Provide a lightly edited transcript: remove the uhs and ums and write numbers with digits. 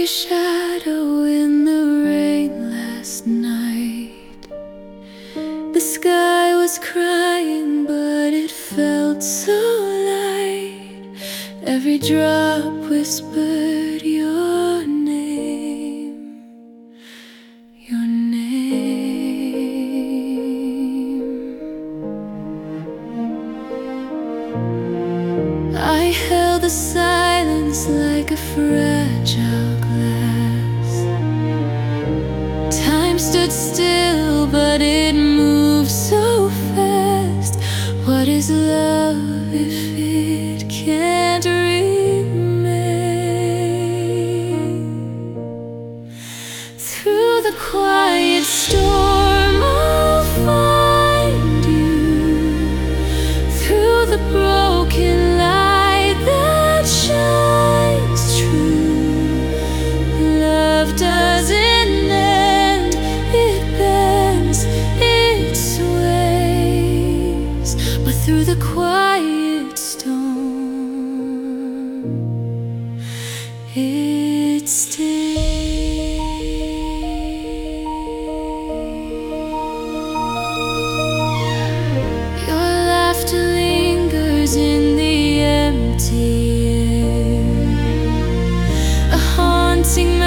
shadow in the rain last night. The sky was crying, but it felt so light. Every drop whispered your name, your name. I held the silence like a fragile glass. Time stood still, but it moved so fast. What is love if it can't remain? Through the quiet storm I'll find you. Through the broken light that shines true. Love doesn't end, it bends, it sways. But through the quiet storm, it stays. Your laughter lingers in the empty air, a haunting